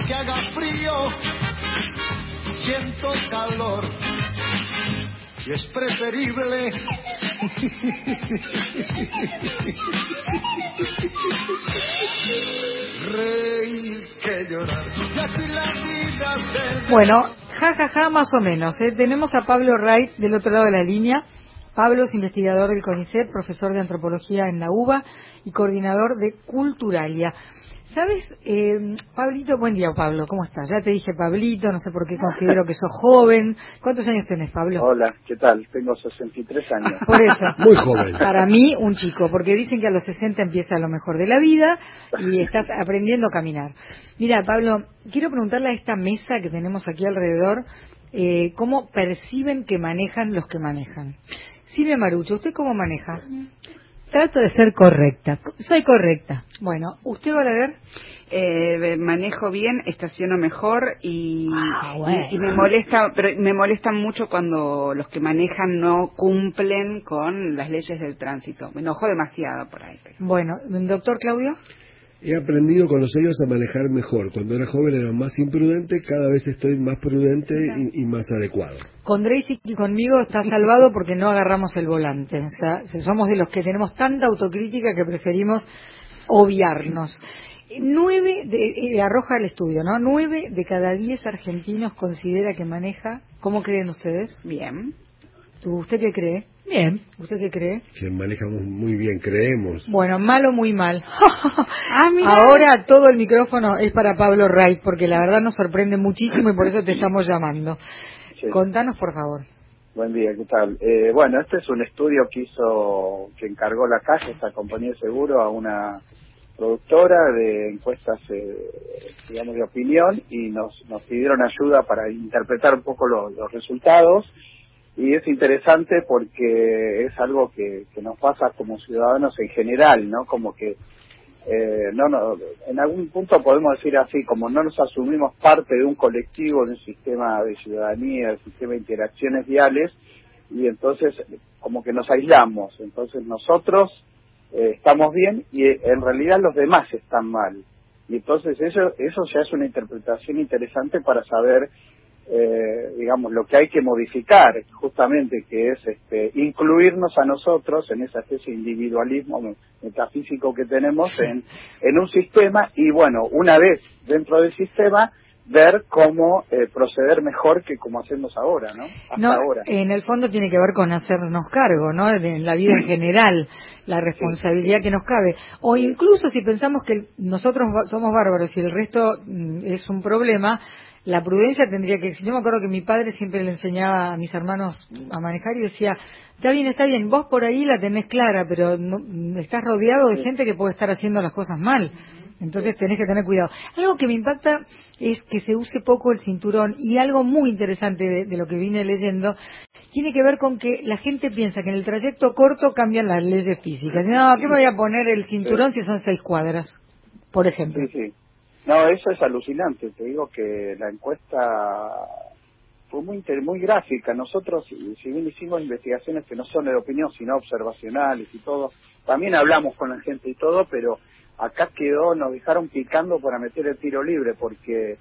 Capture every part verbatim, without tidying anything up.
que haga frío, siento calor y es preferible reír que llorar. Y así la vida se... Bueno, jajaja, ja, ja, más o menos. ¿eh? Tenemos a Pablo Wright del otro lado de la línea. Pablo es investigador del CONICET, profesor de antropología en la UBA y coordinador de Culturalia. ¿Sabes, eh, Pablito? Buen día, Pablo, ¿cómo estás? Ya te dije Pablito, no sé por qué considero que sos joven. ¿Cuántos años tenés, Pablo? Hola, ¿qué tal? Tengo sesenta y tres años. Por eso. Muy joven. Para mí, un chico, porque dicen que a los sesenta empieza lo mejor de la vida y estás aprendiendo a caminar. Mira, Pablo, quiero preguntarle a esta mesa que tenemos aquí alrededor, eh, ¿cómo perciben que manejan los que manejan? Silvia Marucho, ¿usted cómo maneja? Trato de ser correcta. Soy correcta. Bueno, ¿usted va a ver? Eh, manejo bien, estaciono mejor y, Ah, bueno. y, y me molesta, pero me molesta mucho cuando los que manejan no cumplen con las leyes del tránsito. Me enojo demasiado por ahí. Pero... Bueno, doctor Claudio. He aprendido con los años a manejar mejor. Cuando era joven era más imprudente, cada vez estoy más prudente y, y más adecuado. Con Gracie y conmigo está salvado porque no agarramos el volante. O sea, somos de los que tenemos tanta autocrítica que preferimos obviarnos. Nueve, de, eh, arroja el estudio, ¿no? Nueve de cada diez argentinos considera que maneja. ¿Cómo creen ustedes? Bien. ¿Usted qué cree? Bien. ¿Usted qué cree? Que manejamos muy bien, creemos. Bueno, mal o muy mal. Ah, mira. Ahora todo el micrófono es para Pablo Wright, porque la verdad nos sorprende muchísimo y por eso te estamos llamando. Sí. Contanos, por favor. Buen día, ¿qué tal? Eh, bueno, este es un estudio que hizo, que encargó la Caja, esta compañía de seguro, a una productora de encuestas, eh, digamos, de opinión, y nos, nos pidieron ayuda para interpretar un poco los, los resultados. Y es interesante porque es algo que, que nos pasa como ciudadanos en general, ¿no? Como que eh, no, no, en algún punto podemos decir así, como no nos asumimos parte de un colectivo, de un sistema de ciudadanía, de un sistema de interacciones viales, y entonces como que nos aislamos. Entonces nosotros eh, estamos bien y eh, en realidad los demás están mal. Y entonces eso, eso ya es una interpretación interesante para saber Eh, digamos, lo que hay que modificar, justamente, que es este, incluirnos a nosotros en esa especie de individualismo metafísico que tenemos en, en un sistema, y bueno, una vez dentro del sistema, ver cómo eh, proceder mejor que como hacemos ahora, ¿no? Hasta no, ahora. En el fondo tiene que ver con hacernos cargo, ¿no? En la vida en general, la responsabilidad sí, sí. que nos cabe. O sí. incluso si pensamos que nosotros somos bárbaros y el resto mm, es un problema, la prudencia tendría que existir. Yo me acuerdo que mi padre siempre le enseñaba a mis hermanos a manejar y decía, está bien, está bien, vos por ahí la tenés clara, pero no, estás rodeado de sí. gente que puede estar haciendo las cosas mal. Entonces tenés que tener cuidado. Algo que me impacta es que se use poco el cinturón, y algo muy interesante de, de lo que vine leyendo tiene que ver con que la gente piensa que en el trayecto corto cambian las leyes físicas. No, ¿qué me voy a poner el cinturón sí. si son seis cuadras, por ejemplo? Sí, sí. No, eso es alucinante. Te digo que la encuesta fue muy muy gráfica. Nosotros, si bien hicimos investigaciones que no son de opinión, sino observacionales y todo, también hablamos con la gente y todo, pero acá quedó, nos dejaron picando para meter el tiro libre, porque,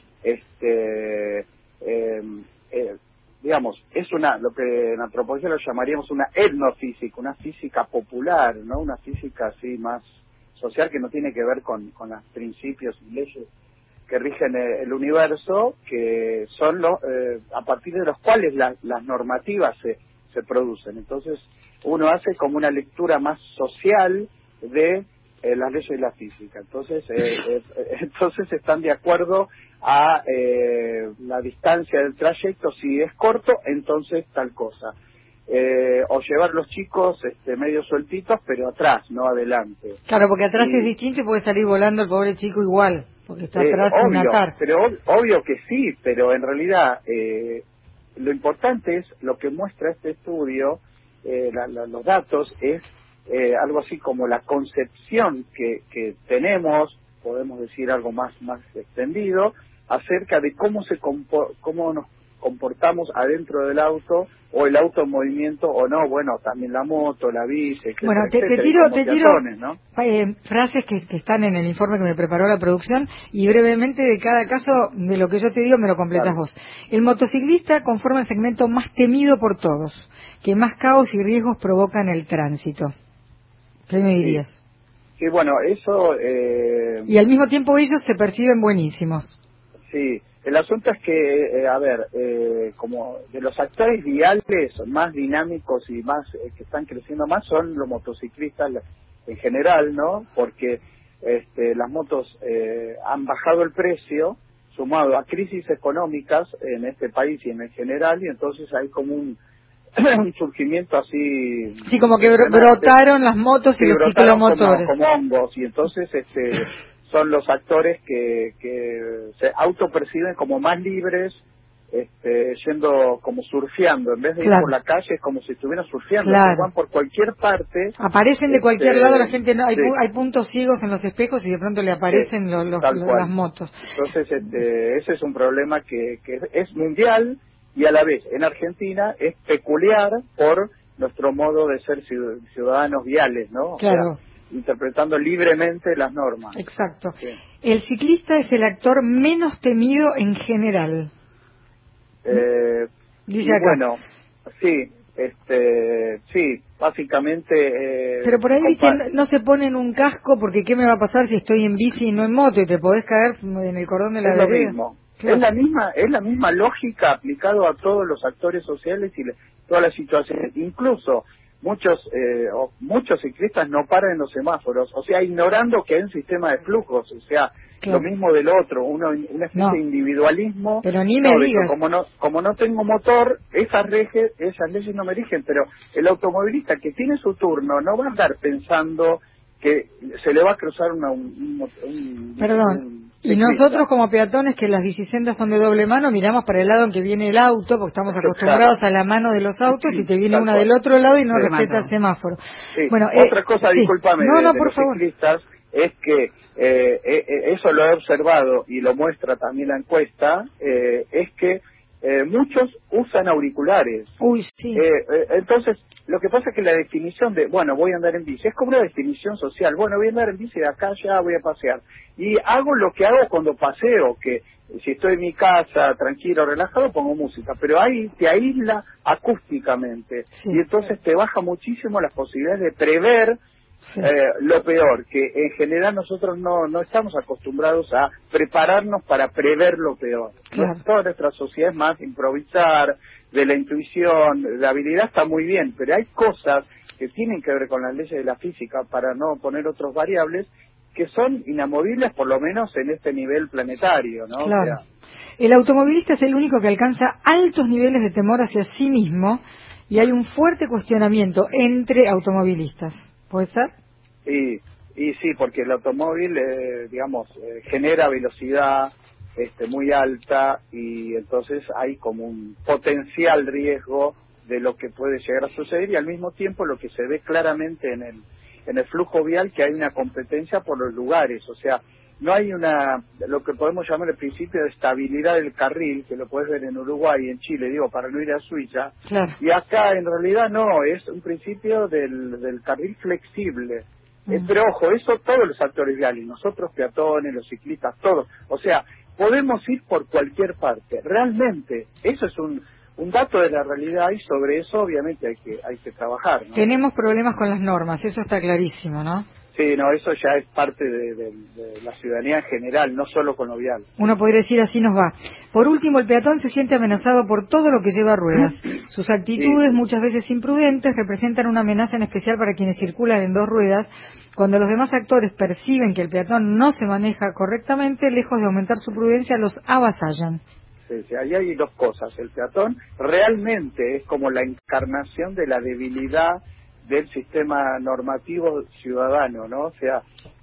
este, eh, eh, digamos, es una, lo que en antropología lo llamaríamos una etnofísica, una física popular, ¿no? Una física así más social, que no tiene que ver con, con los principios y leyes que rigen el universo, que son los, eh, a partir de los cuales la, las normativas se, se producen. Entonces uno hace como una lectura más social de eh, las leyes de la física. Entonces eh, eh, entonces están de acuerdo a eh, la distancia del trayecto. Si es corto, entonces tal cosa. Eh, o llevar los chicos este, medio sueltitos, pero atrás, no adelante. Claro, porque atrás y, es distinto y puede salir volando el pobre chico igual, porque está eh, atrás obvio, sin atar. Pero ob, obvio que sí, pero en realidad eh, lo importante es lo que muestra este estudio, eh, la, la, los datos, es eh, algo así como la concepción que, que tenemos, podemos decir algo más más extendido, acerca de cómo se compo cómo nos comportamos adentro del auto, o el auto en movimiento o no, bueno, también la moto, la bici, etcétera, bueno, te, etcétera, te tiro, te tiro peatones, ¿no? eh, frases que, que están en el informe que me preparó la producción y brevemente de cada caso de lo que yo te digo me lo completas Claro. vos. El motociclista conforma el segmento más temido por todos, que más caos y riesgos provoca en el tránsito. ¿Qué me dirías? Sí, sí, bueno, eso... Eh, y al mismo tiempo ellos se perciben buenísimos. Sí, el asunto es que, eh, a ver, eh, como de los actores viales más dinámicos y más eh, que están creciendo más son los motociclistas en general, ¿no? Porque este, las motos eh, han bajado el precio sumado a crisis económicas en este país y en el general, y entonces hay como un, un surgimiento así... Sí, como que bro- brotaron las motos sí, y los brotaron ciclomotores. como, como hongos, y entonces este son los actores que, que se autoperciben como más libres, este, yendo como surfeando, en vez de Claro. ir por la calle es como si estuvieran surfeando, Claro. se van por cualquier parte. Aparecen de este, cualquier lado, la gente no, hay, sí, pu- hay puntos ciegos en los espejos y de pronto le aparecen sí, los, los- tal los- cual. las motos. Entonces este, ese es un problema que, que es mundial y a la vez en Argentina es peculiar por nuestro modo de ser ciudadanos viales, ¿no? Claro. O sea, interpretando libremente las normas. Exacto. Sí. El ciclista es el actor menos temido en general. Eh, Dice y acá. bueno, sí, este, sí, básicamente... Eh, Pero por ahí viste, compa- no, no se ponen un casco porque ¿qué me va a pasar si estoy en bici y no en moto? Y te podés caer en el cordón de la es lo vereda. mismo. Claro. Es la misma es la misma lógica aplicado a todos los actores sociales y le- todas las situaciones. Incluso muchos eh, o muchos ciclistas no paran en los semáforos, o sea, ignorando que hay un sistema de flujos, o sea, Claro. lo mismo del otro, uno una especie No. de individualismo. Pero ni me no, de que digas. como no como no tengo motor, esas leyes esas leyes no me rigen, pero el automovilista que tiene su turno no va a andar pensando que se le va a cruzar una, un, un, un- Perdón. un Y ciclista. nosotros como peatones que las bicisendas son de doble mano, miramos para el lado en que viene el auto, porque estamos acostumbrados Claro. a la mano de los autos y te viene Tal una cual. del otro lado y no Sí. respeta el semáforo. Sí. Bueno, Otra eh, cosa, sí. discúlpame, No, de, no, de por los favor. ciclistas es que eh, eh, eso lo he observado y lo muestra también la encuesta, eh, es que eh, muchos usan auriculares. Uy, sí. Eh, eh, entonces, lo que pasa es que la definición de, bueno, voy a andar en bici, es como una definición social. Bueno, voy a andar en bici de acá ya voy a pasear. Y hago lo que hago cuando paseo, que si estoy en mi casa, tranquilo, relajado, pongo música. Pero ahí te aísla acústicamente. Sí. Y entonces te baja muchísimo las posibilidades de prever Sí. eh, lo peor, que en general nosotros no no estamos acostumbrados a prepararnos para prever lo peor. Claro. No, toda nuestra sociedad es más improvisar, de la intuición, la habilidad está muy bien, pero hay cosas que tienen que ver con las leyes de la física, para no poner otros variables, que son inamovibles por lo menos en este nivel planetario, ¿no? Claro. O sea, el automovilista es el único que alcanza altos niveles de temor hacia sí mismo y hay un fuerte cuestionamiento entre automovilistas. ¿Puede ser? y, y sí, porque el automóvil, eh, digamos, eh, genera velocidad este, muy alta y entonces hay como un potencial riesgo de lo que puede llegar a suceder y al mismo tiempo lo que se ve claramente en el en el flujo vial que hay una competencia por los lugares, o sea, no hay una, lo que podemos llamar el principio de estabilidad del carril, que lo puedes ver en Uruguay y en Chile, digo, para no ir a Suiza, Claro. y acá en realidad no, es un principio del, del carril flexible. Eh, Mm. pero ojo, eso todos los actores viales, nosotros peatones, los ciclistas, todos, o sea, podemos ir por cualquier parte, realmente, eso es un, un dato de la realidad y sobre eso obviamente hay que hay que trabajar, ¿no? Tenemos problemas con las normas, eso está clarísimo, ¿no? Sí, no, eso ya es parte de, de, de la ciudadanía en general, no solo con lo vial. Uno podría decir así nos va. Por último, el peatón se siente amenazado por todo lo que lleva ruedas. Sus actitudes, Sí. muchas veces imprudentes, representan una amenaza en especial para quienes circulan en dos ruedas. Cuando los demás actores perciben que el peatón no se maneja correctamente, lejos de aumentar su prudencia, los avasallan. Sí, sí, ahí hay dos cosas. El peatón realmente es como la encarnación de la debilidad del sistema normativo ciudadano, ¿no? O sea,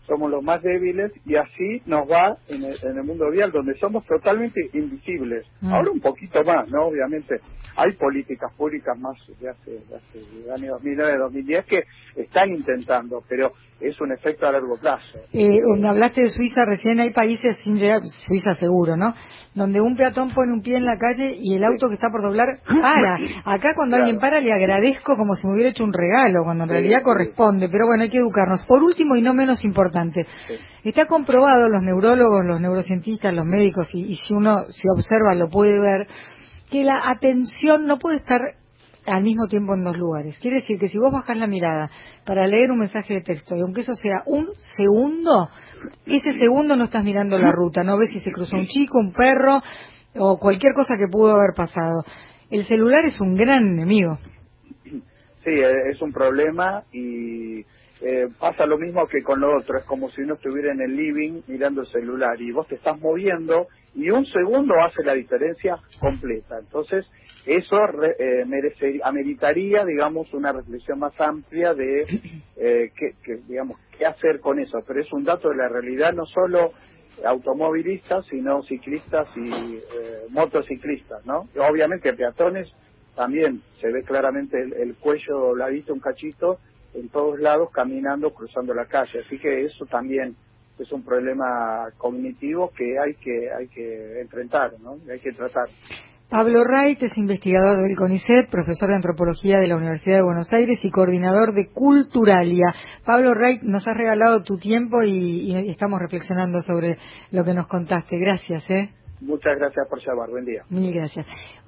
somos los más débiles, y así nos va en el, en el mundo vial, donde somos totalmente invisibles. Mm. Ahora un poquito más, ¿no? Obviamente hay políticas públicas más de hace, de hace de año dos mil nueve, dos mil diez que están intentando, pero es un efecto a largo plazo. Eh, me hablaste de Suiza recién, hay países sin llegar, Suiza seguro, ¿no? Donde un peatón pone un pie en la calle y el auto que está por doblar para. Acá cuando claro. alguien para le agradezco como si me hubiera hecho un regalo, cuando en sí, realidad sí. corresponde, pero bueno, hay que educarnos. Por último y no menos importante, sí. está comprobado, los neurólogos, los neurocientistas, los médicos, y, y si uno si observa lo puede ver, que la atención no puede estar al mismo tiempo en dos lugares. Quiere decir que si vos bajás la mirada para leer un mensaje de texto, y aunque eso sea un segundo, ese segundo no estás mirando la ruta, no ves si se cruzó un chico, un perro, o cualquier cosa que pudo haber pasado. El celular es un gran enemigo. Sí, es un problema, y eh, pasa lo mismo que con lo otro. Es como si uno estuviera en el living mirando el celular, y vos te estás moviendo, y un segundo hace la diferencia completa. Entonces, eso eh, merece, ameritaría, digamos, una reflexión más amplia de eh, qué, qué, digamos, qué hacer con eso. Pero es un dato de la realidad, no solo automovilistas, sino ciclistas y eh, motociclistas, ¿no? Y obviamente peatones también se ve claramente el, el cuello dobladito un cachito en todos lados caminando, cruzando la calle. Así que eso también es un problema cognitivo que hay que hay que enfrentar, ¿no? Hay que tratar. Pablo Wright es investigador del CONICET, profesor de antropología de la Universidad de Buenos Aires y coordinador de Culturalia. Pablo Wright, nos has regalado tu tiempo y, y estamos reflexionando sobre lo que nos contaste. Gracias, ¿eh? Muchas gracias por llamar. Buen día. Mil gracias.